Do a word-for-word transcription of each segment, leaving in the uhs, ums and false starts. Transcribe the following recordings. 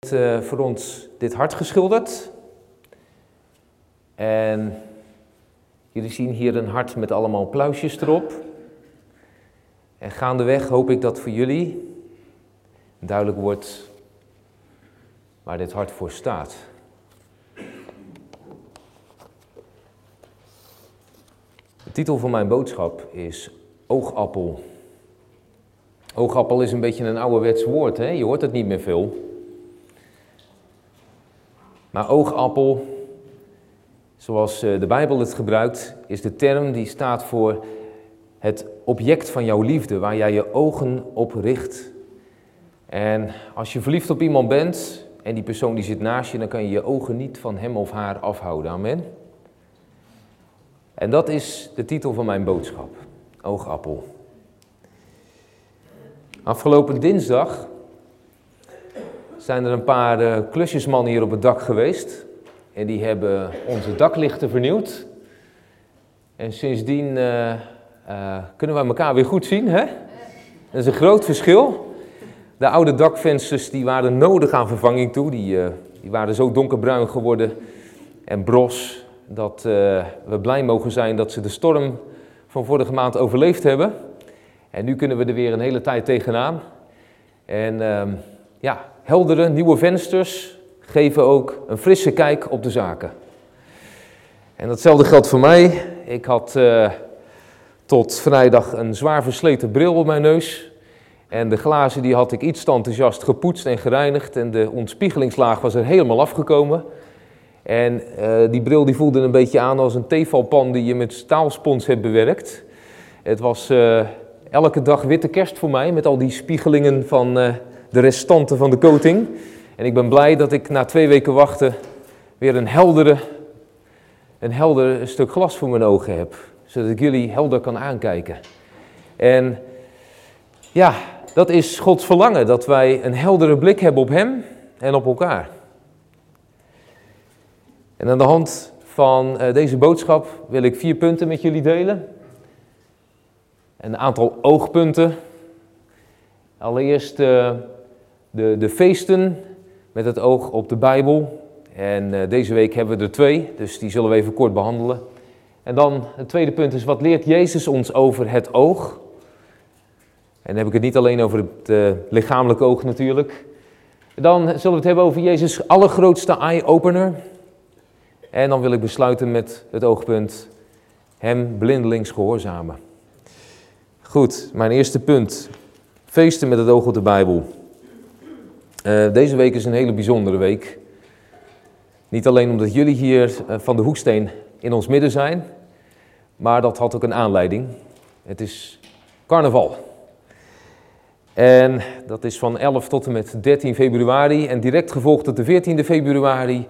heeft uh, voor ons dit hart geschilderd. En jullie zien hier een hart met allemaal pluisjes erop. En gaandeweg hoop ik dat voor jullie duidelijk wordt waar dit hart voor staat. De titel van mijn boodschap is Oogappel. Oogappel is een beetje een ouderwets woord, hè? Je hoort het niet meer veel. Maar oogappel, zoals de Bijbel het gebruikt, is de term die staat voor het object van jouw liefde, waar jij je ogen op richt. En als je verliefd op iemand bent en die persoon die zit naast je, dan kan je je ogen niet van hem of haar afhouden. Amen. En dat is de titel van mijn boodschap, Oogappel. Afgelopen dinsdag zijn er een paar uh, klusjesmannen hier op het dak geweest. En die hebben onze daklichten vernieuwd. En sindsdien uh, uh, kunnen we elkaar weer goed zien, hè? Dat is een groot verschil. De oude dakvensters die waren nodig aan vervanging toe. Die, uh, die waren zo donkerbruin geworden en bros, dat uh, we blij mogen zijn dat ze de storm van vorige maand overleefd hebben. En nu kunnen we er weer een hele tijd tegenaan. En uh, ja, heldere, nieuwe vensters geven ook een frisse kijk op de zaken. En datzelfde geldt voor mij. Ik had uh, tot vrijdag een zwaar versleten bril op mijn neus. En de glazen die had ik iets te enthousiast gepoetst en gereinigd. En de ontspiegelingslaag was er helemaal afgekomen. En uh, die bril die voelde een beetje aan als een theevalpan die je met staalspons hebt bewerkt. Het was uh, elke dag witte kerst voor mij met al die spiegelingen van uh, de restanten van de coating. En ik ben blij dat ik na twee weken wachten weer een heldere, een helder stuk glas voor mijn ogen heb. Zodat ik jullie helder kan aankijken. En ja, dat is Gods verlangen, dat wij een heldere blik hebben op Hem en op elkaar. En aan de hand van uh, deze boodschap wil ik vier punten met jullie delen. Een aantal oogpunten. Allereerst uh, de, de feesten met het oog op de Bijbel. En uh, deze week hebben we er twee, dus die zullen we even kort behandelen. En dan het tweede punt is, wat leert Jezus ons over het oog? En dan heb ik het niet alleen over het uh, lichamelijke oog natuurlijk. Dan zullen we het hebben over Jezus' allergrootste eye-opener. En dan wil ik besluiten met het oogpunt, hem blindelings gehoorzamen. Goed, mijn eerste punt. Feesten met het oog op de Bijbel. Uh, deze week is een hele bijzondere week. Niet alleen omdat jullie hier uh, van de Hoeksteen in ons midden zijn, maar dat had ook een aanleiding. Het is carnaval. En dat is van elf tot en met dertien februari en direct gevolgd tot de veertiende februari.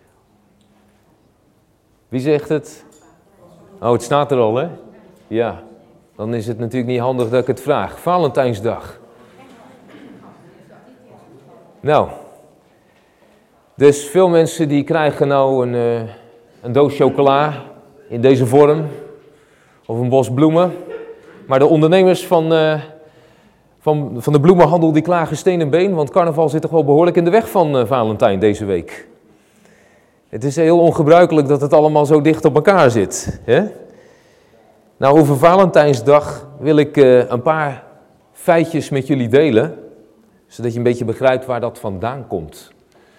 Wie zegt het? Oh, het staat er al, hè? Ja, dan is het natuurlijk niet handig dat ik het vraag. Valentijnsdag. Nou, dus veel mensen die krijgen nou een, uh, een doos chocola in deze vorm. Of een bos bloemen. Maar de ondernemers van, uh, van, van de bloemenhandel die klagen steen en been. Want carnaval zit toch wel behoorlijk in de weg van uh, Valentijn deze week. Het is heel ongebruikelijk dat het allemaal zo dicht op elkaar zit. Hè? Nou, over Valentijnsdag wil ik uh, een paar feitjes met jullie delen. Zodat je een beetje begrijpt waar dat vandaan komt.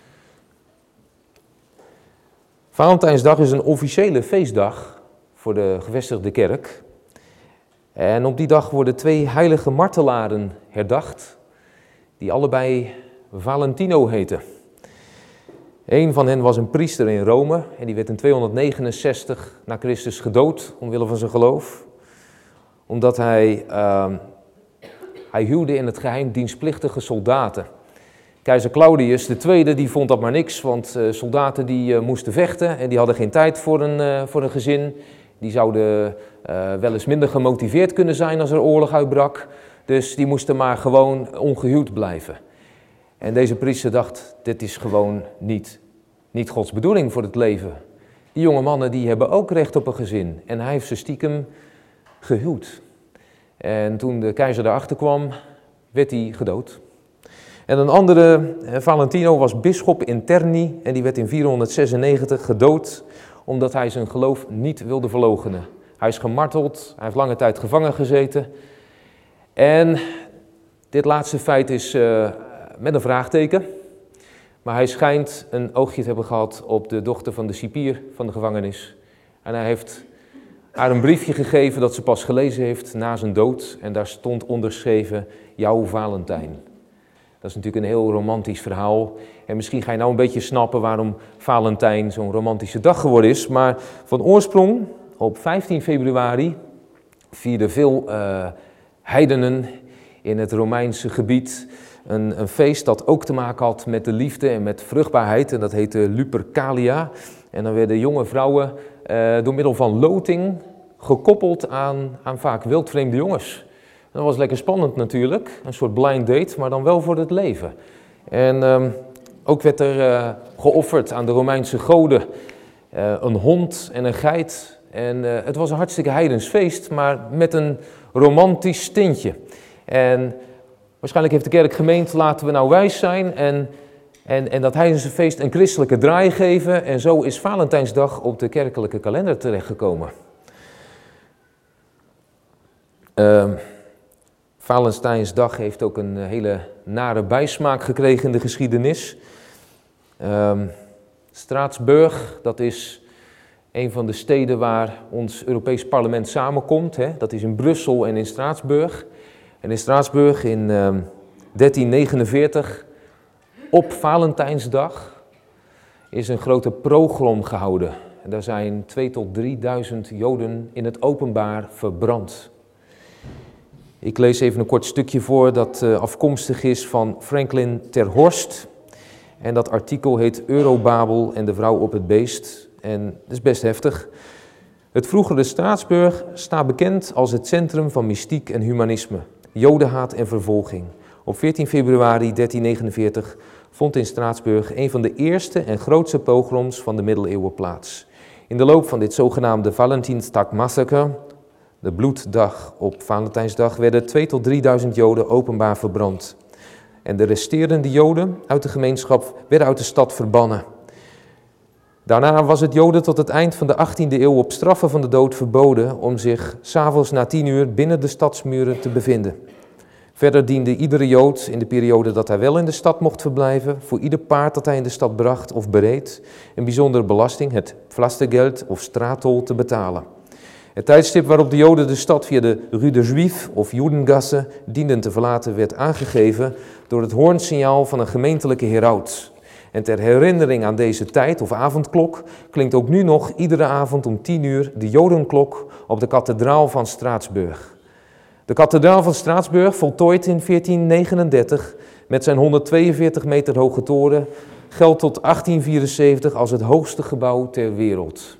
Valentijnsdag is een officiële feestdag voor de gevestigde kerk. En op die dag worden twee heilige martelaren herdacht, die allebei Valentino heten. Een van hen was een priester in Rome en die werd in tweehonderdnegenenzestig na Christus gedood omwille van zijn geloof. Omdat hij, uh, hij huwde in het geheim dienstplichtige soldaten. Keizer Claudius de tweede die vond dat maar niks, want uh, soldaten die uh, moesten vechten en die hadden geen tijd voor een, uh, voor een gezin. Die zouden uh, wel eens minder gemotiveerd kunnen zijn als er oorlog uitbrak. Dus die moesten maar gewoon ongehuwd blijven. En deze priester dacht, dit is gewoon niet, niet Gods bedoeling voor het leven. Die jonge mannen die hebben ook recht op een gezin. En hij heeft ze stiekem gehuwd. En toen de keizer daarachter kwam, werd hij gedood. En een andere, Valentino, was bisschop in Terni en die werd in vierhonderdzesennegentig gedood omdat hij zijn geloof niet wilde verloochenen. Hij is gemarteld, hij heeft lange tijd gevangen gezeten. En dit laatste feit is uh, met een vraagteken. Maar hij schijnt een oogje te hebben gehad op de dochter van de cipier van de gevangenis. En hij heeft haar een briefje gegeven dat ze pas gelezen heeft na zijn dood. En daar stond onderschreven, jouw Valentijn. Dat is natuurlijk een heel romantisch verhaal. En misschien ga je nou een beetje snappen waarom Valentijn zo'n romantische dag geworden is. Maar van oorsprong, op vijftien februari, vierden veel uh, heidenen in het Romeinse gebied een, een feest dat ook te maken had met de liefde en met vruchtbaarheid. En dat heette Lupercalia. En dan werden jonge vrouwen uh, door middel van loting gekoppeld aan, aan vaak wildvreemde jongens. Dat was lekker spannend natuurlijk, een soort blind date, maar dan wel voor het leven. En um, ook werd er uh, geofferd aan de Romeinse goden uh, een hond en een geit. En uh, het was een hartstikke heidens feest, maar met een romantisch tintje. En waarschijnlijk heeft de kerk gemeend, laten we nou wijs zijn en, en, en dat heidense feest een christelijke draai geven. En zo is Valentijnsdag op de kerkelijke kalender terechtgekomen. Uh, Valentijnsdag heeft ook een hele nare bijsmaak gekregen in de geschiedenis. Um, Straatsburg, dat is een van de steden waar ons Europees Parlement samenkomt. Hè? Dat is in Brussel en in Straatsburg. En in Straatsburg in um, dertien negenenveertig, op Valentijnsdag, is een grote pogrom gehouden. En daar zijn tweeduizend tot drieduizend Joden in het openbaar verbrand. Ik lees even een kort stukje voor dat uh, afkomstig is van Franklin ter Horst. En dat artikel heet Eurobabel en de vrouw op het beest. En dat is best heftig. Het vroegere Straatsburg staat bekend als het centrum van mystiek en humanisme, jodenhaat en vervolging. Op veertien februari dertien negenenveertig vond in Straatsburg een van de eerste en grootste pogroms van de middeleeuwen plaats. In de loop van dit zogenaamde Valentinstag Massacre, de bloeddag op Valentijnsdag, werden tweeduizend tot drieduizend Joden openbaar verbrand. En de resterende Joden uit de gemeenschap werden uit de stad verbannen. Daarna was het Joden tot het eind van de achttiende eeuw op straffe van de dood verboden om zich 's avonds na tien uur binnen de stadsmuren te bevinden. Verder diende iedere Jood in de periode dat hij wel in de stad mocht verblijven, voor ieder paard dat hij in de stad bracht of bereed, een bijzondere belasting, het Pflastergeld of straattol, te betalen. Het tijdstip waarop de Joden de stad via de Rue de Juif of Judengasse dienden te verlaten werd aangegeven door het hoornsignaal van een gemeentelijke heraut. En ter herinnering aan deze tijd of avondklok klinkt ook nu nog iedere avond om tien uur de Jodenklok op de kathedraal van Straatsburg. De kathedraal van Straatsburg, voltooid in veertien negenendertig met zijn honderdtweeënveertig meter hoge toren, geldt tot achttien vierenzeventig als het hoogste gebouw ter wereld.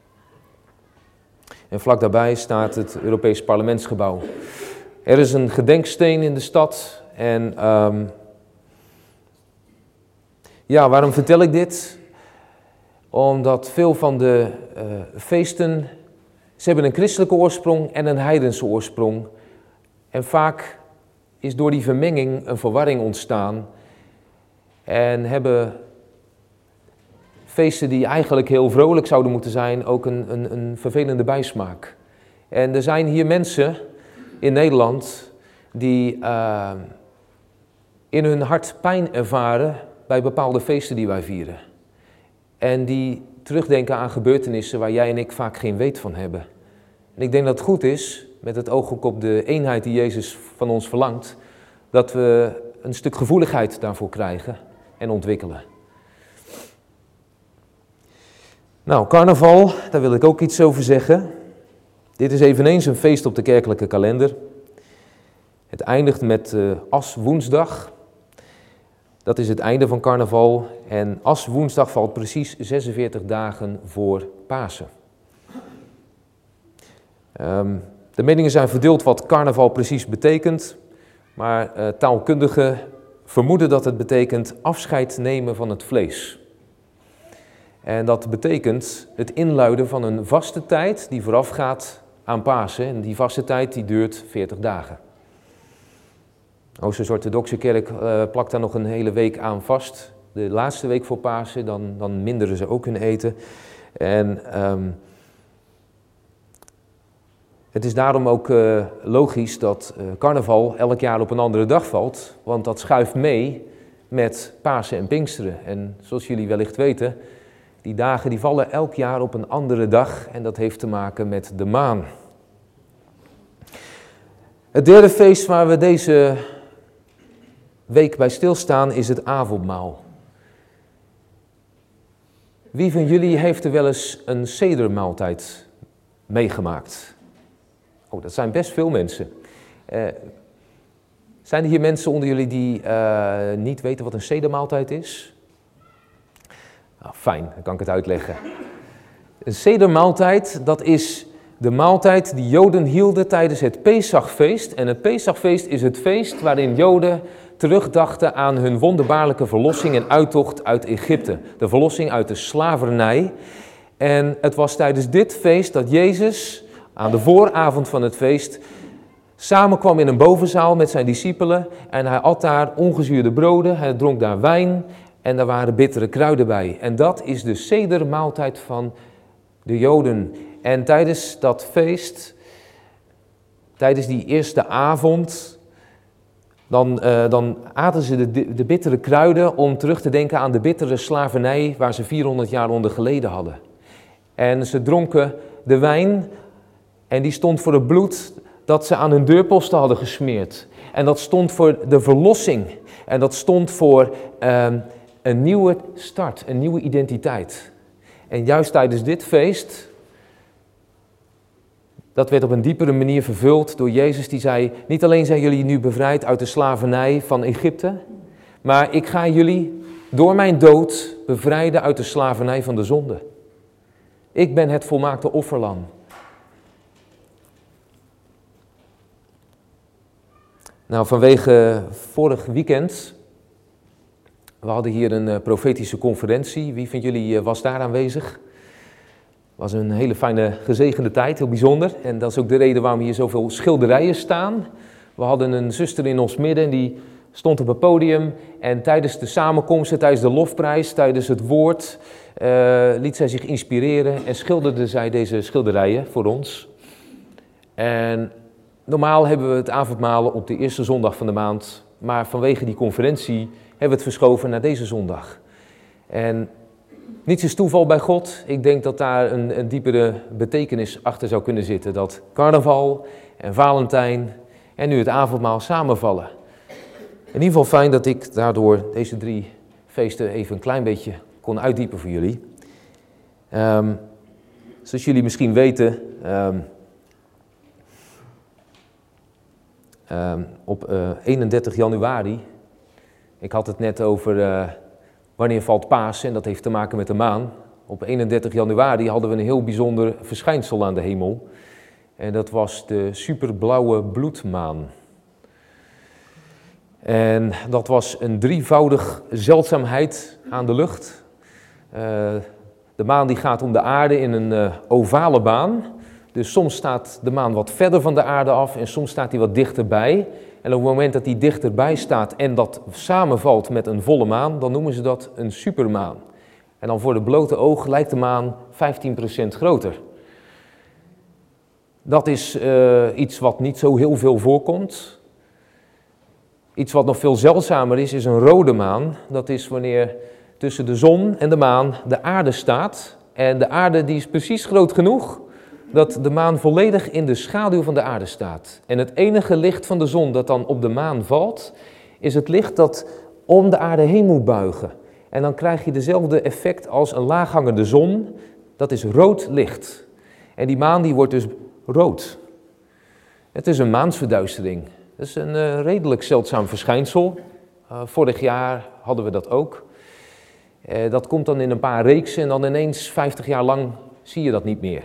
En vlak daarbij staat het Europees Parlementsgebouw. Er is een gedenksteen in de stad. En um, ja, waarom vertel ik dit? Omdat veel van de uh, feesten, ze hebben een christelijke oorsprong en een heidense oorsprong. En vaak is door die vermenging een verwarring ontstaan. En hebben feesten die eigenlijk heel vrolijk zouden moeten zijn, ook een, een, een vervelende bijsmaak. En er zijn hier mensen in Nederland die uh, in hun hart pijn ervaren bij bepaalde feesten die wij vieren. En die terugdenken aan gebeurtenissen waar jij en ik vaak geen weet van hebben. En ik denk dat het goed is, met het oog ook op de eenheid die Jezus van ons verlangt, dat we een stuk gevoeligheid daarvoor krijgen en ontwikkelen. Nou, carnaval, daar wil ik ook iets over zeggen. Dit is eveneens een feest op de kerkelijke kalender. Het eindigt met uh, Aswoensdag. Dat is het einde van carnaval. En Aswoensdag valt precies zesenveertig dagen voor Pasen. Um, de meningen zijn verdeeld wat carnaval precies betekent. Maar uh, taalkundigen vermoeden dat het betekent afscheid nemen van het vlees. En dat betekent het inluiden van een vaste tijd die voorafgaat aan Pasen. En die vaste tijd die duurt veertig dagen. Oosterse-orthodoxe kerk uh, plakt daar nog een hele week aan vast. De laatste week voor Pasen, dan, dan minderen ze ook hun eten. En um, het is daarom ook uh, logisch dat uh, carnaval elk jaar op een andere dag valt. Want dat schuift mee met Pasen en Pinksteren. En zoals jullie wellicht weten, die dagen die vallen elk jaar op een andere dag. En dat heeft te maken met de maan. Het derde feest waar we deze week bij stilstaan is het avondmaal. Wie van jullie heeft er wel eens een sedermaaltijd meegemaakt? Oh, dat zijn best veel mensen. Uh, zijn er hier mensen onder jullie die uh, niet weten wat een sedermaaltijd is? Nou, fijn, dan kan ik het uitleggen. Een sedermaaltijd, dat is de maaltijd die Joden hielden tijdens het Pesachfeest. En het Pesachfeest is het feest waarin Joden terugdachten aan hun wonderbaarlijke verlossing en uittocht uit Egypte. De verlossing uit de slavernij. En het was tijdens dit feest dat Jezus aan de vooravond van het feest samenkwam in een bovenzaal met zijn discipelen. En hij at daar ongezuurde broden, hij dronk daar wijn en daar waren bittere kruiden bij. En dat is de sedermaaltijd van de Joden. En tijdens dat feest, tijdens die eerste avond, dan, uh, dan aten ze de, de bittere kruiden om terug te denken aan de bittere slavernij waar ze vierhonderd jaar onder geleden hadden. En ze dronken de wijn en die stond voor het bloed dat ze aan hun deurposten hadden gesmeerd. En dat stond voor de verlossing. En dat stond voor uh, een nieuwe start, een nieuwe identiteit. En juist tijdens dit feest, dat werd op een diepere manier vervuld door Jezus die zei, niet alleen zijn jullie nu bevrijd uit de slavernij van Egypte, maar ik ga jullie door mijn dood bevrijden uit de slavernij van de zonde. Ik ben het volmaakte offerlam. Nou, vanwege vorig weekend, we hadden hier een uh, profetische conferentie. Wie van jullie uh, was daar aanwezig? Het was een hele fijne, gezegende tijd, heel bijzonder. En dat is ook de reden waarom hier zoveel schilderijen staan. We hadden een zuster in ons midden en die stond op het podium. En tijdens de samenkomsten, tijdens de lofprijs, tijdens het woord, uh, liet zij zich inspireren en schilderde zij deze schilderijen voor ons. En normaal hebben we het avondmalen op de eerste zondag van de maand, maar vanwege die conferentie hebben we het verschoven naar deze zondag. En niets is toeval bij God. Ik denk dat daar een, een diepere betekenis achter zou kunnen zitten. Dat carnaval en Valentijn en nu het avondmaal samenvallen. In ieder geval fijn dat ik daardoor deze drie feesten even een klein beetje kon uitdiepen voor jullie. Um, zoals jullie misschien weten, um, um, op uh, eenendertig januari, ik had het net over uh, wanneer valt Pasen en dat heeft te maken met de maan. Op eenendertig januari hadden we een heel bijzonder verschijnsel aan de hemel. En dat was de superblauwe bloedmaan. En dat was een drievoudig zeldzaamheid aan de lucht. Uh, de maan die gaat om de aarde in een uh, ovale baan. Dus soms staat de maan wat verder van de aarde af en soms staat hij wat dichterbij. En op het moment dat hij dichterbij staat en dat samenvalt met een volle maan, dan noemen ze dat een supermaan. En dan voor de blote oog lijkt de maan vijftien procent groter. Dat is uh, iets wat niet zo heel veel voorkomt. Iets wat nog veel zeldzamer is, is een rode maan. Dat is wanneer tussen de zon en de maan de aarde staat. En de aarde die is precies groot genoeg dat de maan volledig in de schaduw van de aarde staat. En het enige licht van de zon dat dan op de maan valt, is het licht dat om de aarde heen moet buigen. En dan krijg je dezelfde effect als een laaghangende zon. Dat is rood licht. En die maan die wordt dus rood. Het is een maansverduistering. Dat is een uh, redelijk zeldzaam verschijnsel. Uh, vorig jaar hadden we dat ook. Uh, dat komt dan in een paar reeksen en dan ineens vijftig jaar lang zie je dat niet meer.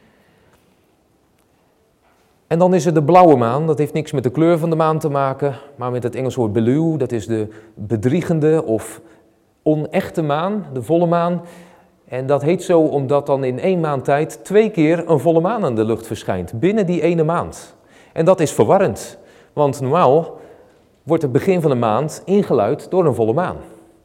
En dan is er de blauwe maan. Dat heeft niks met de kleur van de maan te maken, maar met het Engels woord blue. Dat is de bedriegende of onechte maan, de volle maan. En dat heet zo omdat dan in één maand tijd twee keer een volle maan aan de lucht verschijnt. Binnen die ene maand. En dat is verwarrend. Want normaal wordt het begin van de maand ingeluid door een volle maan.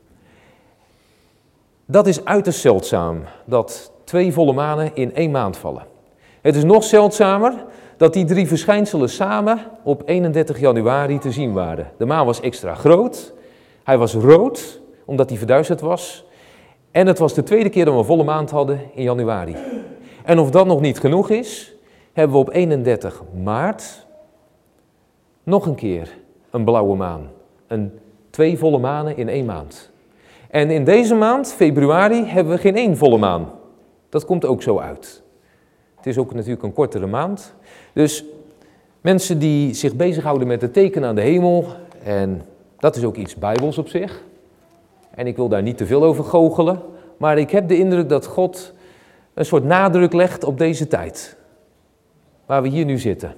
Dat is uiterst zeldzaam, dat twee volle manen in één maand vallen. Het is nog zeldzamer dat die drie verschijnselen samen op eenendertig januari te zien waren. De maan was extra groot, hij was rood, omdat hij verduisterd was. En het was de tweede keer dat we een volle maand hadden in januari. En of dat nog niet genoeg is, hebben we op eenendertig maart nog een keer een blauwe maan. Een twee volle manen in één maand. En in deze maand, februari, hebben we geen één volle maan. Dat komt ook zo uit. Het is ook natuurlijk een kortere maand. Dus mensen die zich bezighouden met de tekenen aan de hemel, en dat is ook iets bijbels op zich. En ik wil daar niet te veel over goochelen, maar ik heb de indruk dat God een soort nadruk legt op deze tijd. Waar we hier nu zitten.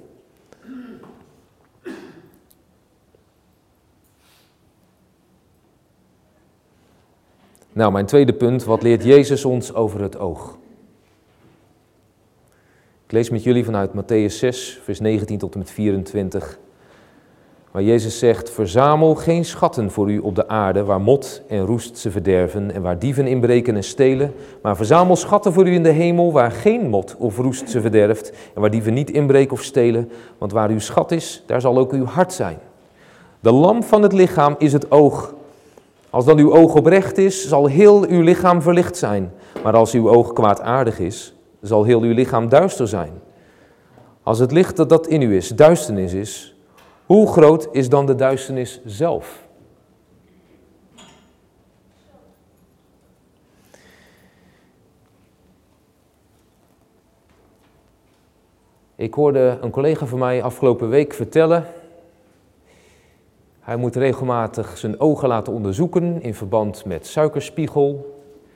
Nou, mijn tweede punt, wat leert Jezus ons over het oog? Ik lees met jullie vanuit Mattheüs zes, vers negentien tot en met vierentwintig. Waar Jezus zegt, verzamel geen schatten voor u op de aarde, waar mot en roest ze verderven en waar dieven inbreken en stelen. Maar verzamel schatten voor u in de hemel, waar geen mot of roest ze verderft en waar dieven niet inbreken of stelen. Want waar uw schat is, daar zal ook uw hart zijn. De lamp van het lichaam is het oog. Als dan uw oog oprecht is, zal heel uw lichaam verlicht zijn. Maar als uw oog kwaadaardig is, zal heel uw lichaam duister zijn. Als het licht dat dat in u is, duisternis is, hoe groot is dan de duisternis zelf? Ik hoorde een collega van mij afgelopen week vertellen. Hij moet regelmatig zijn ogen laten onderzoeken in verband met suikerspiegel.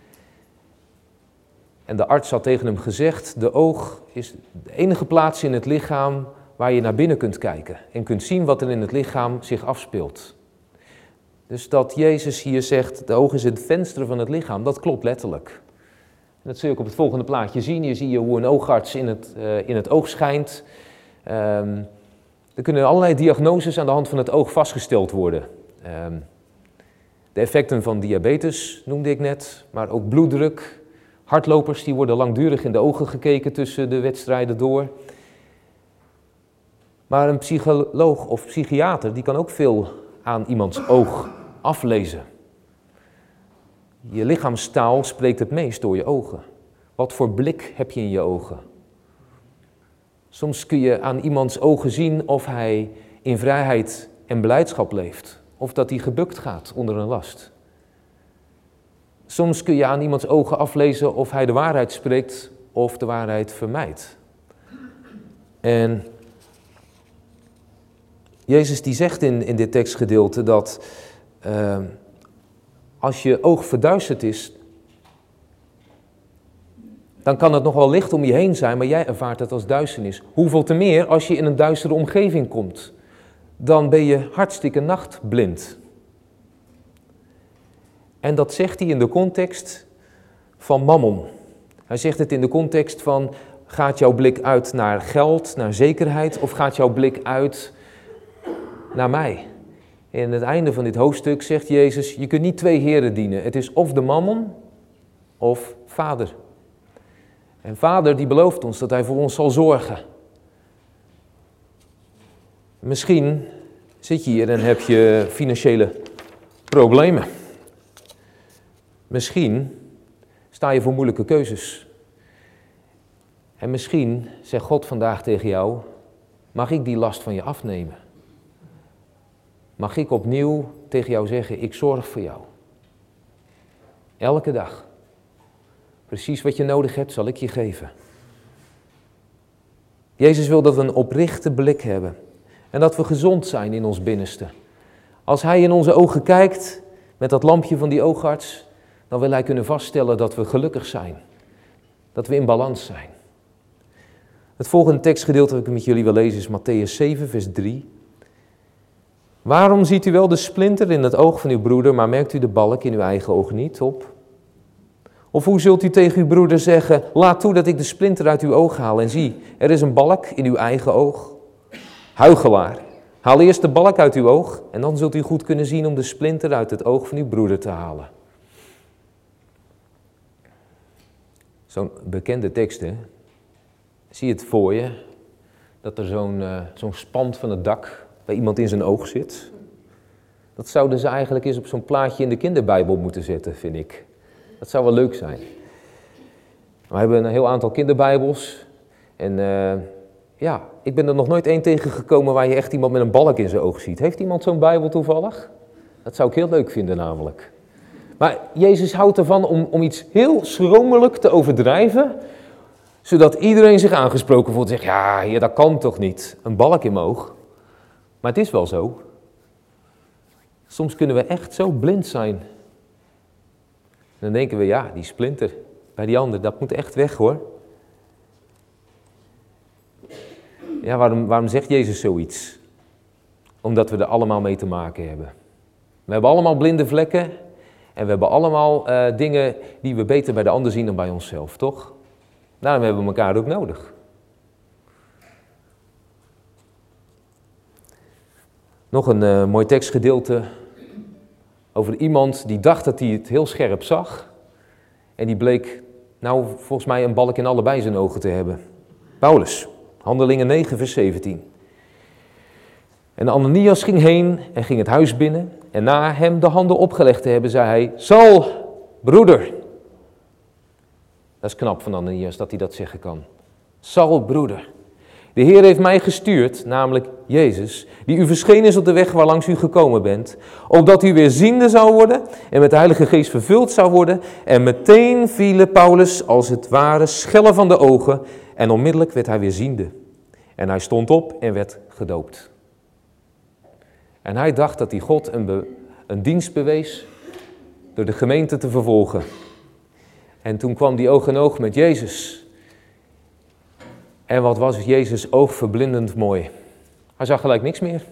En de arts had tegen hem gezegd, de oog is de enige plaats in het lichaam waar je naar binnen kunt kijken en kunt zien wat er in het lichaam zich afspeelt. Dus dat Jezus hier zegt, de oog is het venster van het lichaam, dat klopt letterlijk. En dat zul je ook op het volgende plaatje zien. Hier zie je hoe een oogarts in het, uh, in het oog schijnt. Um, er kunnen allerlei diagnoses aan de hand van het oog vastgesteld worden. Um, de effecten van diabetes noemde ik net, maar ook bloeddruk. Hardlopers die worden langdurig in de ogen gekeken tussen de wedstrijden door. Maar een psycholoog of psychiater die kan ook veel aan iemands oog aflezen. Je lichaamstaal spreekt het meest door je ogen. Wat voor blik heb je in je ogen? Soms kun je aan iemands ogen zien of hij in vrijheid en blijdschap leeft. Of dat hij gebukt gaat onder een last. Soms kun je aan iemands ogen aflezen of hij de waarheid spreekt of de waarheid vermijdt. En Jezus die zegt in, in dit tekstgedeelte dat uh, als je oog verduisterd is, dan kan het nog wel licht om je heen zijn, maar jij ervaart het als duisternis. Hoeveel te meer als je in een duistere omgeving komt, dan ben je hartstikke nachtblind. En dat zegt hij in de context van mammon. Hij zegt het in de context van, gaat jouw blik uit naar geld, naar zekerheid, of gaat jouw blik uit naar mij? In het einde van dit hoofdstuk zegt Jezus, je kunt niet twee heren dienen. Het is of de mammon of vader. En vader die belooft ons dat hij voor ons zal zorgen. Misschien zit je hier en heb je financiële problemen. Misschien sta je voor moeilijke keuzes. En misschien zegt God vandaag tegen jou, mag ik die last van je afnemen? Mag ik opnieuw tegen jou zeggen, ik zorg voor jou. Elke dag. Precies wat je nodig hebt, zal ik je geven. Jezus wil dat we een oprechte blik hebben. En dat we gezond zijn in ons binnenste. Als hij in onze ogen kijkt, met dat lampje van die oogarts, dan wil hij kunnen vaststellen dat we gelukkig zijn. Dat we in balans zijn. Het volgende tekstgedeelte dat ik met jullie wil lezen is Mattheüs zeven, vers drie. Waarom ziet u wel de splinter in het oog van uw broeder, maar merkt u de balk in uw eigen oog niet op? Of hoe zult u tegen uw broeder zeggen, laat toe dat ik de splinter uit uw oog haal en zie, er is een balk in uw eigen oog? Huichelaar, Haal eerst de balk uit uw oog en dan zult u goed kunnen zien om de splinter uit het oog van uw broeder te halen. Zo'n bekende tekst, hè? Zie je het voor je, dat er zo'n uh, zo'n spand van het dak bij iemand in zijn oog zit? Dat zouden ze eigenlijk eens op zo'n plaatje in de kinderbijbel moeten zetten, vind ik. Dat zou wel leuk zijn. We hebben een heel aantal kinderbijbels en uh, ja, ik ben er nog nooit één tegengekomen waar je echt iemand met een balk in zijn oog ziet. Heeft iemand zo'n bijbel toevallig? Dat zou ik heel leuk vinden namelijk. Maar Jezus houdt ervan om, om iets heel schromelijk te overdrijven, zodat iedereen zich aangesproken voelt en zegt, ja, heer, dat kan toch niet, een balk in mijn oog. Maar het is wel zo. Soms kunnen we echt zo blind zijn. En dan denken we, ja, die splinter bij die ander, dat moet echt weg hoor. Ja, waarom, waarom zegt Jezus zoiets? Omdat we er allemaal mee te maken hebben. We hebben allemaal blinde vlekken en we hebben allemaal uh, dingen die we beter bij de ander zien dan bij onszelf, toch? Daarom hebben we elkaar ook nodig. Nog een uh, mooi tekstgedeelte over iemand die dacht dat hij het heel scherp zag. En die bleek, nou volgens mij een balk in allebei zijn ogen te hebben. Paulus, Handelingen negen vers zeventien. En Ananias ging heen en ging het huis binnen. En na hem de handen opgelegd te hebben, zei hij, Saul, broeder. Dat is knap van Ananias dat hij dat zeggen kan. Saul, broeder. De Heer heeft mij gestuurd, namelijk Jezus, die u verschenen is op de weg waarlangs u gekomen bent, opdat u weer ziende zou worden en met de Heilige Geest vervuld zou worden. En meteen vielen Paulus als het ware schellen van de ogen en onmiddellijk werd hij weer ziende. En hij stond op en werd gedoopt. En hij dacht dat hij God een, be, een dienst bewees door de gemeente te vervolgen. En toen kwam hij oog in oog met Jezus. En wat was Jezus' oog verblindend mooi. Hij zag gelijk niks meer.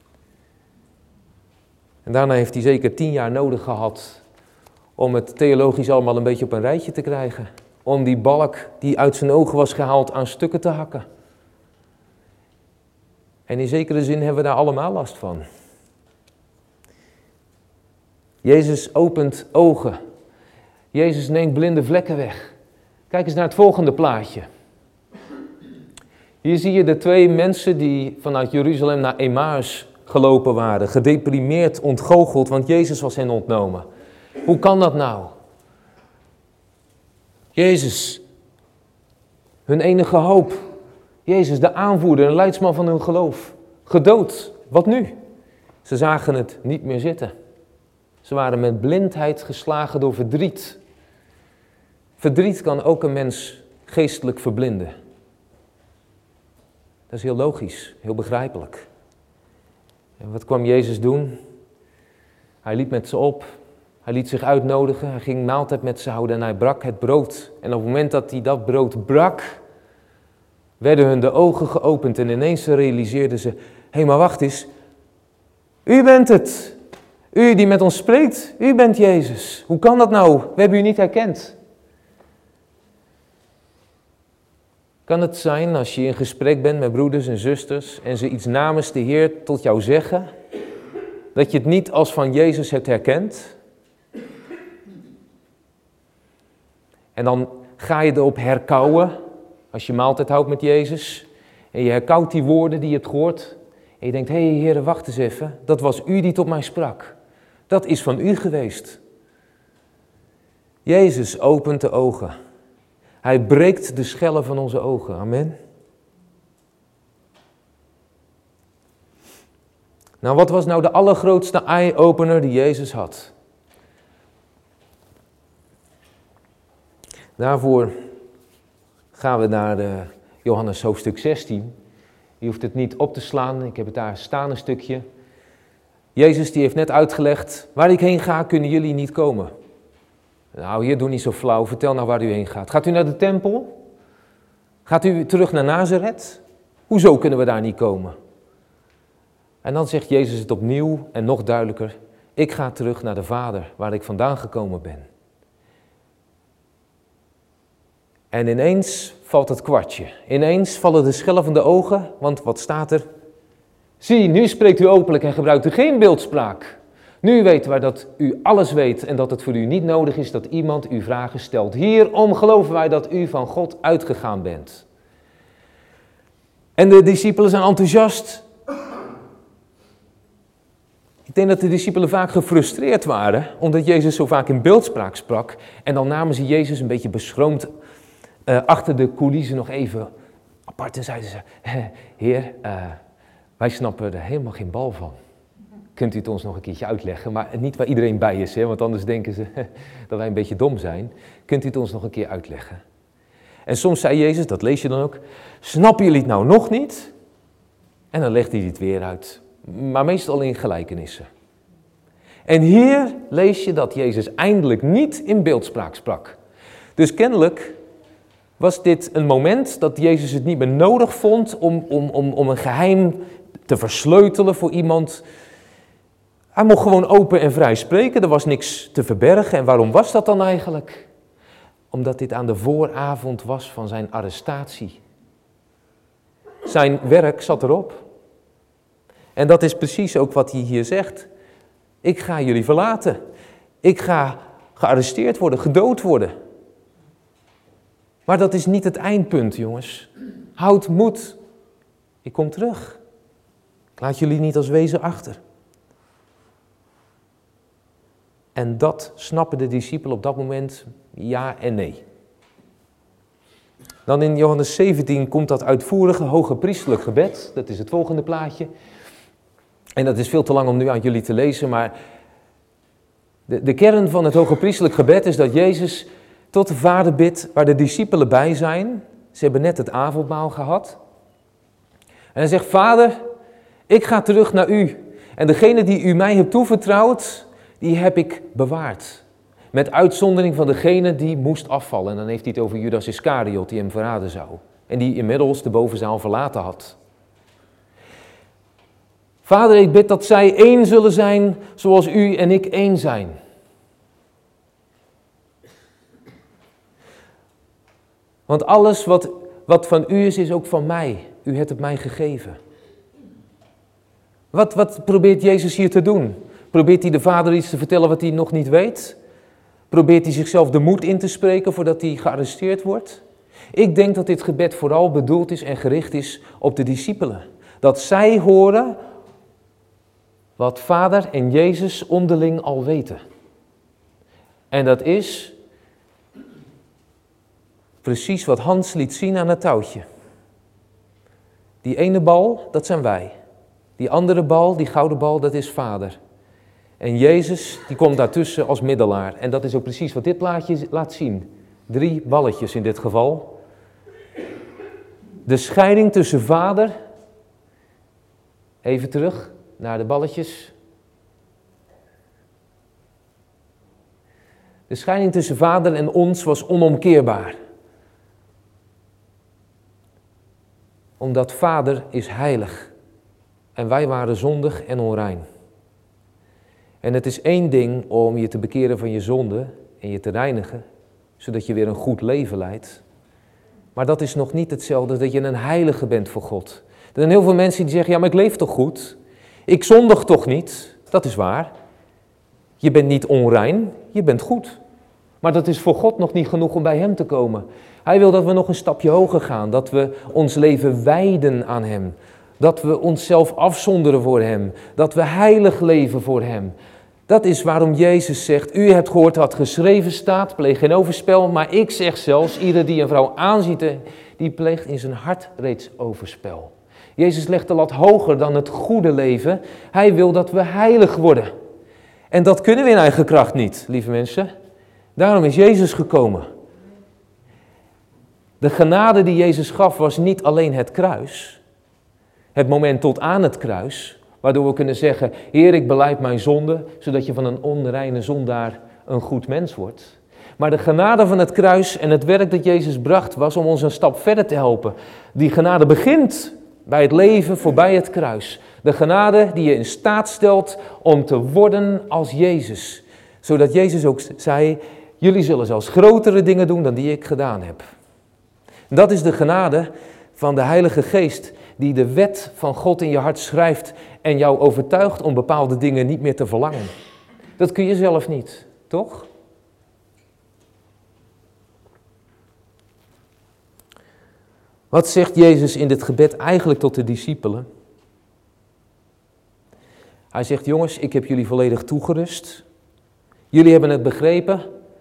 En daarna heeft hij zeker tien jaar nodig gehad om het theologisch allemaal een beetje op een rijtje te krijgen. Om die balk die uit zijn ogen was gehaald aan stukken te hakken. En in zekere zin hebben we daar allemaal last van. Jezus opent ogen. Jezus neemt blinde vlekken weg. Kijk eens naar het volgende plaatje. Hier zie je de twee mensen die vanuit Jeruzalem naar Emmaus gelopen waren. Gedeprimeerd, ontgoocheld, want Jezus was hen ontnomen. Hoe kan dat nou? Jezus, hun enige hoop. Jezus, de aanvoerder en leidsman van hun geloof. Gedood. Wat nu? Ze zagen het niet meer zitten. Ze waren met blindheid geslagen door verdriet. Verdriet kan ook een mens geestelijk verblinden. Dat is heel logisch, heel begrijpelijk. En wat kwam Jezus doen? Hij liep met ze op. Hij liet zich uitnodigen. Hij ging maaltijd met ze houden en hij brak het brood. En op het moment dat hij dat brood brak, werden hun de ogen geopend en ineens realiseerden ze, hé, hey, maar wacht eens. U bent het. U die met ons spreekt, u bent Jezus. Hoe kan dat nou? We hebben u niet herkend. Kan het zijn als je in gesprek bent met broeders en zusters en ze iets namens de Heer tot jou zeggen, dat je het niet als van Jezus hebt herkend? En dan ga je erop herkauwen, als je maaltijd houdt met Jezus, en je herkauwt die woorden die je hebt gehoord, en je denkt, hé hey, Heer, wacht eens even, dat was u die tot mij sprak. Dat is van u geweest. Jezus opent de ogen. Hij breekt de schellen van onze ogen. Amen. Nou, wat was nou de allergrootste eye-opener die Jezus had? Daarvoor gaan we naar uh, Johannes hoofdstuk zestien. Je hoeft het niet op te slaan, ik heb het daar staan een stukje. Jezus die heeft net uitgelegd, waar ik heen ga kunnen jullie niet komen. Nou, hier doe niet zo flauw, vertel nou waar u heen gaat. Gaat u naar de tempel? Gaat u terug naar Nazareth? Hoezo kunnen we daar niet komen? En dan zegt Jezus het opnieuw en nog duidelijker. Ik ga terug naar de Vader, waar ik vandaan gekomen ben. En ineens valt het kwartje. Ineens vallen de schellen van de ogen, want wat staat er? Zie, nu spreekt u openlijk en gebruikt u geen beeldspraak. Nu weten wij dat u alles weet en dat het voor u niet nodig is dat iemand u vragen stelt. Hierom geloven wij dat u van God uitgegaan bent. En de discipelen zijn enthousiast. Ik denk dat de discipelen vaak gefrustreerd waren, omdat Jezus zo vaak in beeldspraak sprak. En dan namen ze Jezus een beetje beschroomd uh, achter de coulissen nog even apart en zeiden ze, Heer, uh, wij snappen er helemaal geen bal van. Kunt u het ons nog een keertje uitleggen? Maar niet waar iedereen bij is, hè? Want anders denken ze dat wij een beetje dom zijn. Kunt u het ons nog een keer uitleggen? En soms zei Jezus, dat lees je dan ook, snappen jullie het nou nog niet? En dan legde hij het weer uit. Maar meestal in gelijkenissen. En hier lees je dat Jezus eindelijk niet in beeldspraak sprak. Dus kennelijk was dit een moment dat Jezus het niet meer nodig vond om, om, om, om een geheim te versleutelen voor iemand. Hij mocht gewoon open en vrij spreken, er was niks te verbergen. En waarom was dat dan eigenlijk? Omdat dit aan de vooravond was van zijn arrestatie. Zijn werk zat erop. En dat is precies ook wat hij hier zegt. Ik ga jullie verlaten. Ik ga gearresteerd worden, gedood worden. Maar dat is niet het eindpunt, jongens. Houd moed. Ik kom terug. Ik laat jullie niet als wezen achter. En dat snappen de discipelen op dat moment ja en nee. Dan in Johannes zeventien komt dat uitvoerige hoge priesterlijk gebed. Dat is het volgende plaatje. En dat is veel te lang om nu aan jullie te lezen, maar de, de kern van het hoge priesterlijk gebed is dat Jezus tot de Vader bidt waar de discipelen bij zijn. Ze hebben net het avondmaal gehad. En hij zegt, Vader, ik ga terug naar u. En degene die u mij hebt toevertrouwd, die heb ik bewaard. Met uitzondering van degene die moest afvallen. En dan heeft hij het over Judas Iscariot die hem verraden zou. En die inmiddels de bovenzaal verlaten had. Vader, ik bid dat zij één zullen zijn zoals u en ik één zijn. Want alles wat, wat van u is, is ook van mij. U hebt het mij gegeven. Wat, wat probeert Jezus hier te doen? Probeert hij de Vader iets te vertellen wat hij nog niet weet? Probeert hij zichzelf de moed in te spreken voordat hij gearresteerd wordt? Ik denk dat dit gebed vooral bedoeld is en gericht is op de discipelen. Dat zij horen wat Vader en Jezus onderling al weten. En dat is precies wat Hans liet zien aan het touwtje. Die ene bal, dat zijn wij. Die andere bal, die gouden bal, dat is Vader. En Jezus, die komt daartussen als middelaar. En dat is ook precies wat dit plaatje laat zien. Drie balletjes in dit geval. De scheiding tussen Vader, even terug naar de balletjes. De scheiding tussen Vader en ons was onomkeerbaar. Omdat Vader is heilig en wij waren zondig en onrein. En het is één ding om je te bekeren van je zonde en je te reinigen, zodat je weer een goed leven leidt. Maar dat is nog niet hetzelfde dat je een heilige bent voor God. Er zijn heel veel mensen die zeggen, ja, maar ik leef toch goed? Ik zondig toch niet? Dat is waar. Je bent niet onrein, je bent goed. Maar dat is voor God nog niet genoeg om bij hem te komen. Hij wil dat we nog een stapje hoger gaan, dat we ons leven wijden aan hem. Dat we onszelf afzonderen voor hem, dat we heilig leven voor hem. Dat is waarom Jezus zegt, u hebt gehoord wat geschreven staat, pleeg geen overspel. Maar ik zeg zelfs, ieder die een vrouw aanziet, die pleegt in zijn hart reeds overspel. Jezus legt de lat hoger dan het goede leven. Hij wil dat we heilig worden. En dat kunnen we in eigen kracht niet, lieve mensen. Daarom is Jezus gekomen. De genade die Jezus gaf was niet alleen het kruis. Het moment tot aan het kruis. Waardoor we kunnen zeggen, Heer, ik belijd mijn zonde. Zodat je van een onreine zondaar een goed mens wordt. Maar de genade van het kruis en het werk dat Jezus bracht was om ons een stap verder te helpen. Die genade begint bij het leven voorbij het kruis. De genade die je in staat stelt om te worden als Jezus. Zodat Jezus ook zei, jullie zullen zelfs grotere dingen doen dan die ik gedaan heb. Dat is de genade van de Heilige Geest. die de wet van God in je hart schrijft en jou overtuigt om bepaalde dingen niet meer te verlangen. Dat kun je zelf niet, toch? Wat zegt Jezus in dit gebed eigenlijk tot de discipelen? Hij zegt, jongens, ik heb jullie volledig toegerust. Jullie hebben het begrepen.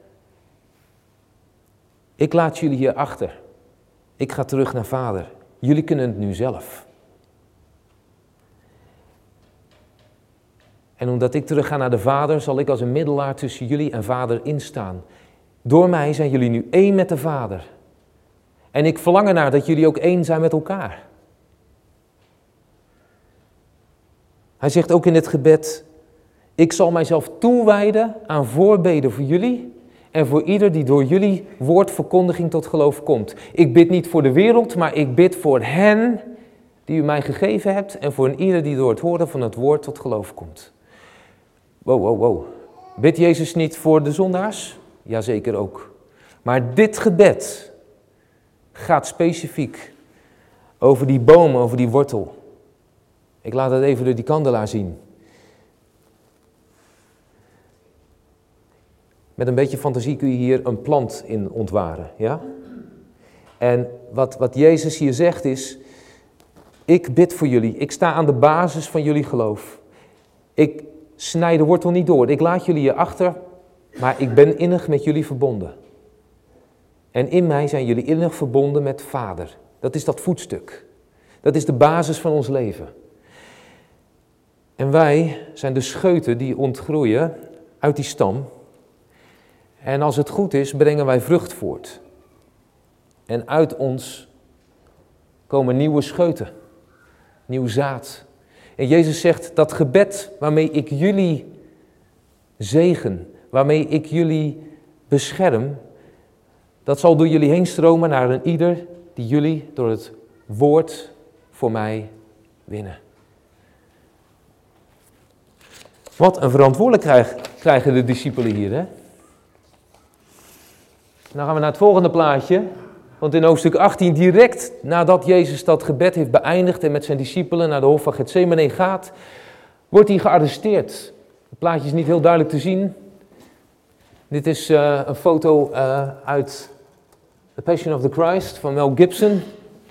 Ik laat jullie hier achter. Ik ga terug naar Vader. Jullie kunnen het nu zelf. En omdat ik terug ga naar de Vader, zal ik als een middelaar tussen jullie en Vader instaan. Door mij zijn jullie nu één met de Vader. En ik verlang ernaar dat jullie ook één zijn met elkaar. Hij zegt ook in het gebed, ik zal mijzelf toewijden aan voorbeden voor jullie en voor ieder die door jullie woordverkondiging tot geloof komt. Ik bid niet voor de wereld, maar ik bid voor hen die u mij gegeven hebt en voor een ieder die door het horen van het woord tot geloof komt. Wow, wow, wow. Bidt Jezus niet voor de zondaars? Jazeker ook. Maar dit gebed gaat specifiek over die boom, over die wortel. Ik laat het even door die kandelaar zien. Met een beetje fantasie kun je hier een plant in ontwaren, ja? En wat, wat Jezus hier zegt is, ik bid voor jullie, ik sta aan de basis van jullie geloof. Ik snij de wortel niet door, ik laat jullie hier achter, maar ik ben innig met jullie verbonden. En in mij zijn jullie innig verbonden met Vader. Dat is dat voetstuk. Dat is de basis van ons leven. En wij zijn de scheuten die ontgroeien uit die stam. En als het goed is, brengen wij vrucht voort. En uit ons komen nieuwe scheuten, nieuw zaad. En Jezus zegt, dat gebed waarmee ik jullie zegen, waarmee ik jullie bescherm, dat zal door jullie heen stromen naar een ieder die jullie door het woord voor mij winnen. Wat een verantwoordelijkheid krijgen de discipelen hier, hè? Dan gaan we naar het volgende plaatje. Want in hoofdstuk achttien, direct nadat Jezus dat gebed heeft beëindigd en met zijn discipelen naar de hof van Getsemane gaat, wordt hij gearresteerd. Het plaatje is niet heel duidelijk te zien. Dit is uh, een foto uh, uit The Passion of the Christ van Mel Gibson.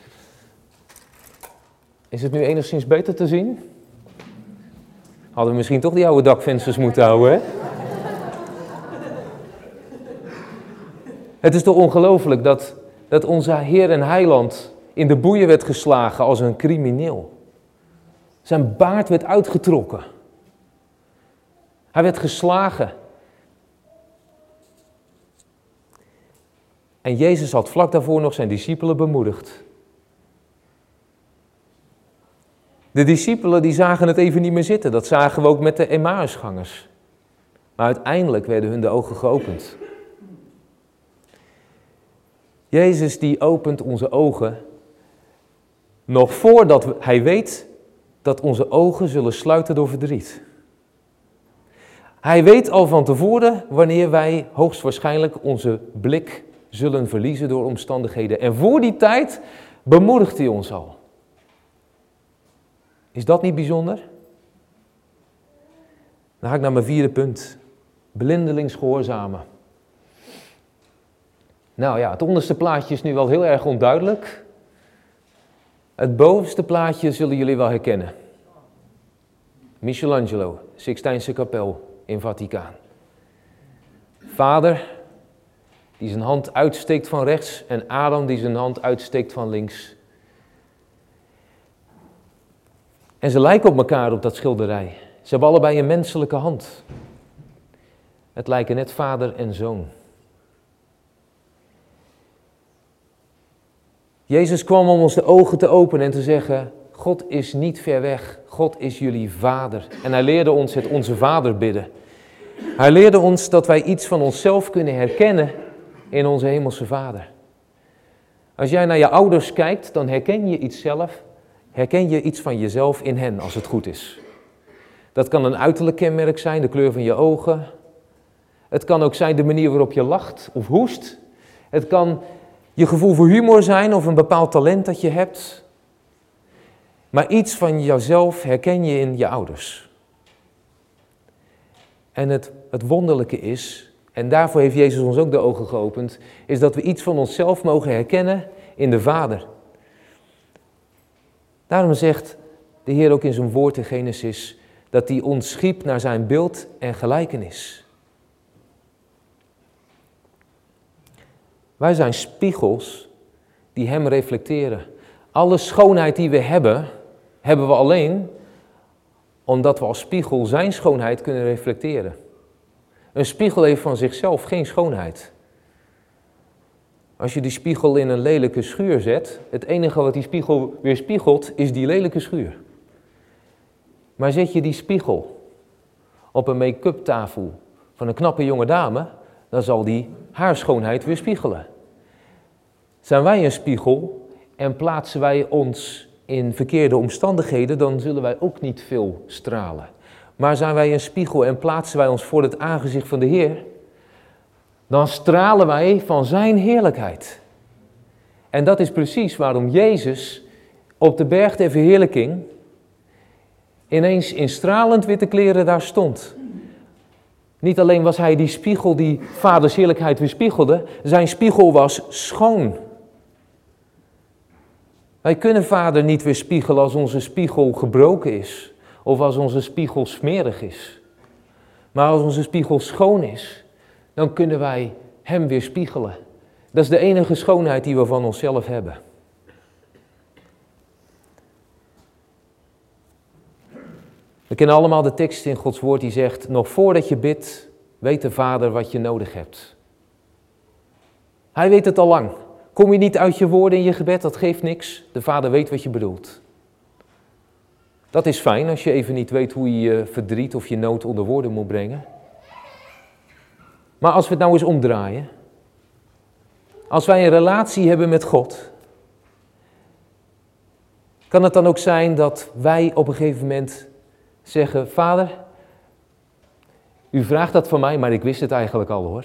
Is het nu enigszins beter te zien? Hadden we misschien toch die oude dakvensters moeten houden, hè? Het is toch ongelooflijk dat, dat onze Heer en Heiland in de boeien werd geslagen als een crimineel. Zijn baard werd uitgetrokken. Hij werd geslagen. En Jezus had vlak daarvoor nog zijn discipelen bemoedigd. De discipelen die zagen het even niet meer zitten. Dat zagen we ook met de Emmausgangers. Maar uiteindelijk werden hun de ogen geopend. Jezus die opent onze ogen nog voordat hij weet dat onze ogen zullen sluiten door verdriet. Hij weet al van tevoren wanneer wij hoogstwaarschijnlijk onze blik zullen verliezen door omstandigheden. En voor die tijd bemoedigt hij ons al. Is dat niet bijzonder? Dan ga ik naar mijn vierde punt. Blindelings gehoorzamen. Nou ja, het onderste plaatje is nu wel heel erg onduidelijk. Het bovenste plaatje zullen jullie wel herkennen. Michelangelo, Sixtijnse kapel in Vaticaan. Vader die zijn hand uitsteekt van rechts en Adam die zijn hand uitsteekt van links. En ze lijken op elkaar op dat schilderij. Ze hebben allebei een menselijke hand. Het lijken net vader en zoon. Jezus kwam om ons de ogen te openen en te zeggen, God is niet ver weg, God is jullie vader. En hij leerde ons het onze vader bidden. Hij leerde ons dat wij iets van onszelf kunnen herkennen in onze hemelse vader. Als jij naar je ouders kijkt, dan herken je iets zelf, herken je iets van jezelf in hen, als het goed is. Dat kan een uiterlijk kenmerk zijn, de kleur van je ogen. Het kan ook zijn de manier waarop je lacht of hoest. Het kan je gevoel voor humor zijn of een bepaald talent dat je hebt. Maar iets van jouzelf herken je in je ouders. En het, het wonderlijke is, en daarvoor heeft Jezus ons ook de ogen geopend, is dat we iets van onszelf mogen herkennen in de Vader. Daarom zegt de Heer ook in zijn woord in Genesis, dat hij ons schiep naar zijn beeld en gelijkenis. Wij zijn spiegels die hem reflecteren. Alle schoonheid die we hebben, hebben we alleen omdat we als spiegel zijn schoonheid kunnen reflecteren. Een spiegel heeft van zichzelf geen schoonheid. Als je die spiegel in een lelijke schuur zet, het enige wat die spiegel weerspiegelt is die lelijke schuur. Maar zet je die spiegel op een make-up tafel van een knappe jonge dame, dan zal die haar schoonheid weerspiegelen. Zijn wij een spiegel en plaatsen wij ons in verkeerde omstandigheden, dan zullen wij ook niet veel stralen. Maar zijn wij een spiegel en plaatsen wij ons voor het aangezicht van de Heer, dan stralen wij van zijn heerlijkheid. En dat is precies waarom Jezus op de berg der verheerlijking ineens in stralend witte kleren daar stond. Niet alleen was hij die spiegel die vaders heerlijkheid weerspiegelde, zijn spiegel was schoon. Wij kunnen vader niet weerspiegelen als onze spiegel gebroken is of als onze spiegel smerig is. Maar als onze spiegel schoon is, dan kunnen wij hem weerspiegelen. Dat is de enige schoonheid die we van onszelf hebben. We kennen allemaal de tekst in Gods woord die zegt, nog voordat je bidt, weet de Vader wat je nodig hebt. Hij weet het al lang. Kom je niet uit je woorden in je gebed, dat geeft niks. De Vader weet wat je bedoelt. Dat is fijn als je even niet weet hoe je je verdriet of je nood onder woorden moet brengen. Maar als we het nou eens omdraaien. Als wij een relatie hebben met God, kan het dan ook zijn dat wij op een gegeven moment zeggen, Vader, u vraagt dat van mij, maar ik wist het eigenlijk al hoor.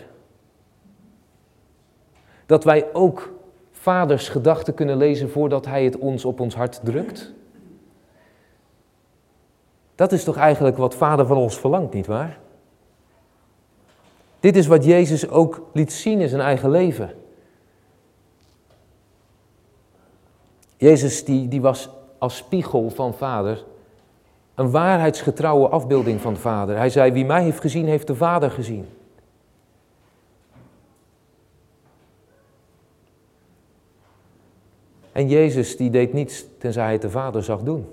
Dat wij ook vaders gedachten kunnen lezen voordat hij het ons op ons hart drukt. Dat is toch eigenlijk wat Vader van ons verlangt, nietwaar? Dit is wat Jezus ook liet zien in zijn eigen leven. Jezus die, die was als spiegel van Vader een waarheidsgetrouwe afbeelding van Vader. Hij zei, wie mij heeft gezien, heeft de Vader gezien. En Jezus die deed niets tenzij hij het de Vader zag doen.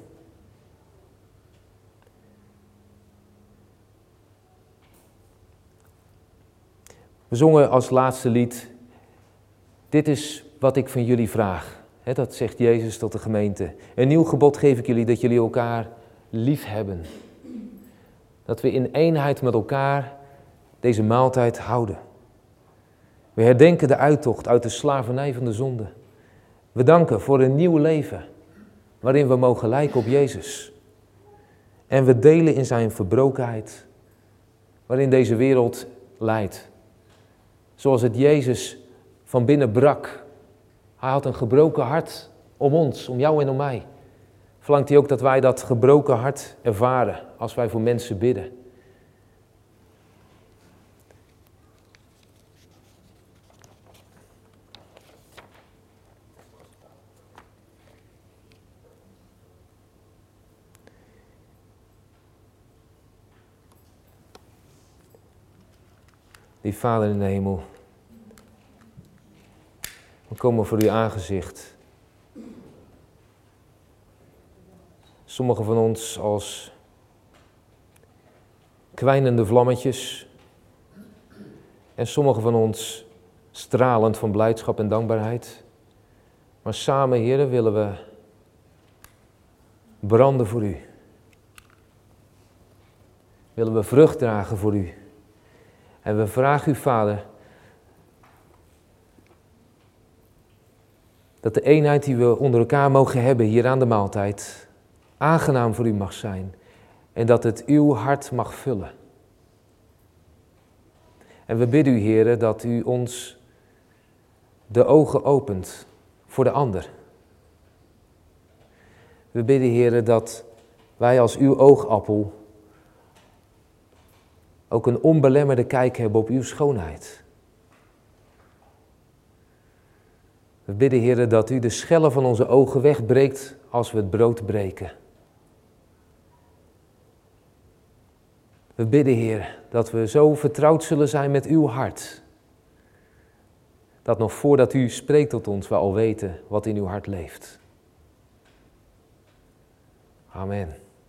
We zongen als laatste lied, dit is wat ik van jullie vraag. He, dat zegt Jezus tot de gemeente. Een nieuw gebod geef ik jullie, dat jullie elkaar lief hebben. Dat we in eenheid met elkaar deze maaltijd houden. We herdenken de uittocht uit de slavernij van de zonde. We danken voor een nieuw leven, waarin we mogen lijken op Jezus. En we delen in zijn verbrokenheid, waarin deze wereld lijdt. Zoals het Jezus van binnen brak. Hij had een gebroken hart om ons, om jou en om mij. Verlangt hij ook dat wij dat gebroken hart ervaren als wij voor mensen bidden. Die Vader in de hemel, we komen voor uw aangezicht. Sommigen van ons als kwijnende vlammetjes en sommigen van ons stralend van blijdschap en dankbaarheid. Maar samen, Heere, willen we branden voor u. Willen we vrucht dragen voor u. En we vragen u, Vader, dat de eenheid die we onder elkaar mogen hebben hier aan de maaltijd aangenaam voor u mag zijn. En dat het uw hart mag vullen. En we bidden u, Heere, dat u ons de ogen opent voor de ander. We bidden, Heer, dat wij als uw oogappel ook een onbelemmerde kijk hebben op uw schoonheid. We bidden, Heer, dat u de schellen van onze ogen wegbreekt als we het brood breken. We bidden, Heer, dat we zo vertrouwd zullen zijn met uw hart, dat nog voordat u spreekt tot ons, we al weten wat in uw hart leeft. Amen.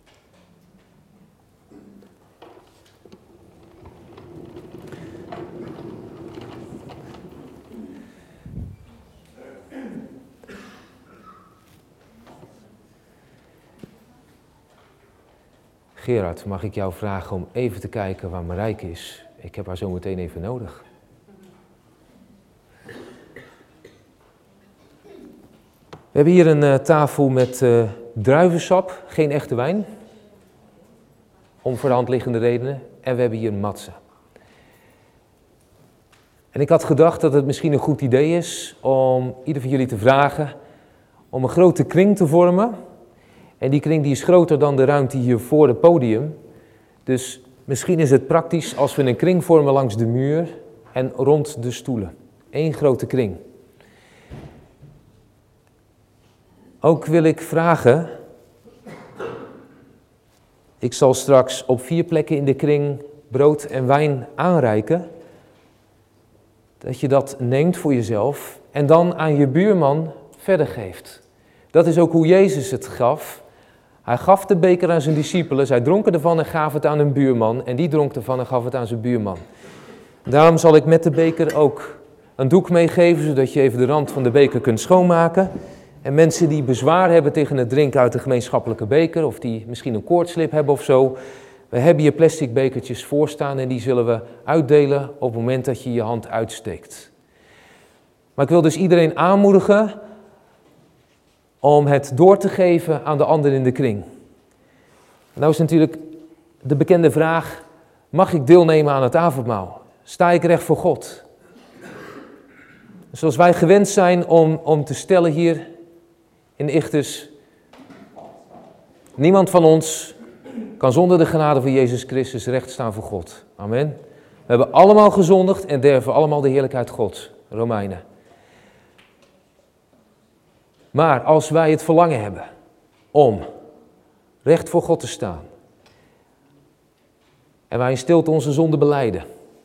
Gerard, mag ik jou vragen om even te kijken waar Marijke is? Ik heb haar zo meteen even nodig. We hebben hier een uh, tafel met uh, druivensap, geen echte wijn. Om voor de hand liggende redenen. En we hebben hier matze. En ik had gedacht dat het misschien een goed idee is om ieder van jullie te vragen om een grote kring te vormen. En die kring die is groter dan de ruimte hier voor het podium. Dus misschien is het praktisch als we een kring vormen langs de muur en rond de stoelen. Eén grote kring. Ook wil ik vragen, ik zal straks op vier plekken in de kring brood en wijn aanreiken. Dat je dat neemt voor jezelf en dan aan je buurman verder geeft. Dat is ook hoe Jezus het gaf. Hij gaf de beker aan zijn discipelen, zij dronken ervan en gaven het aan hun buurman. En die dronk ervan en gaf het aan zijn buurman. Daarom zal ik met de beker ook een doek meegeven, zodat je even de rand van de beker kunt schoonmaken. En mensen die bezwaar hebben tegen het drinken uit de gemeenschappelijke beker, of die misschien een koortslip hebben of zo. We hebben hier plastic bekertjes voorstaan en die zullen we uitdelen op het moment dat je je hand uitsteekt. Maar ik wil dus iedereen aanmoedigen om het door te geven aan de ander in de kring. Nou is natuurlijk de bekende vraag, mag ik deelnemen aan het avondmaal? Sta ik recht voor God? Zoals wij gewend zijn om, om te stellen hier in Ichthus, niemand van ons kan zonder de genade van Jezus Christus recht staan voor God. Amen. We hebben allemaal gezondigd en derven allemaal de heerlijkheid Gods. Romeinen. Maar als wij het verlangen hebben om recht voor God te staan en wij in stilte onze zonde belijden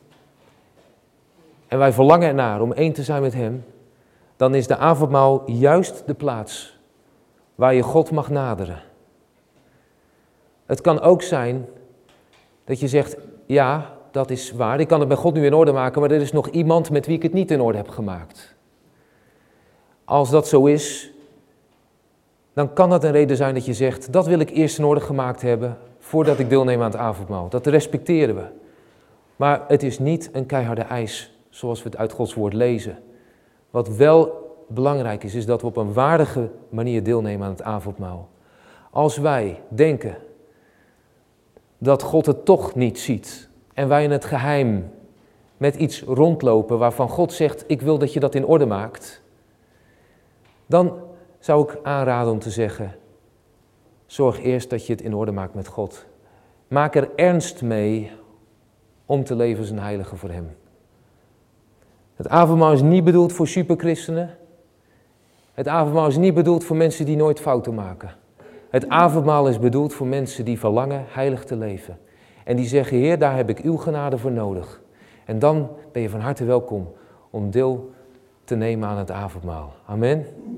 en wij verlangen ernaar om één te zijn met Hem, dan is de avondmaal juist de plaats waar je God mag naderen. Het kan ook zijn dat je zegt, ja, dat is waar, ik kan het bij God nu in orde maken, maar er is nog iemand met wie ik het niet in orde heb gemaakt. Als dat zo is, dan kan dat een reden zijn dat je zegt, dat wil ik eerst in orde gemaakt hebben voordat ik deelneem aan het avondmaal. Dat respecteren we. Maar het is niet een keiharde eis zoals we het uit Gods woord lezen. Wat wel belangrijk is, is dat we op een waardige manier deelnemen aan het avondmaal. Als wij denken dat God het toch niet ziet en wij in het geheim met iets rondlopen waarvan God zegt, ik wil dat je dat in orde maakt, dan zou ik aanraden om te zeggen, zorg eerst dat je het in orde maakt met God. Maak er ernst mee om te leven als een heilige voor Hem. Het avondmaal is niet bedoeld voor superchristenen. Het avondmaal is niet bedoeld voor mensen die nooit fouten maken. Het avondmaal is bedoeld voor mensen die verlangen heilig te leven. En die zeggen, Heer, daar heb ik uw genade voor nodig. En dan ben je van harte welkom om deel te nemen aan het avondmaal. Amen.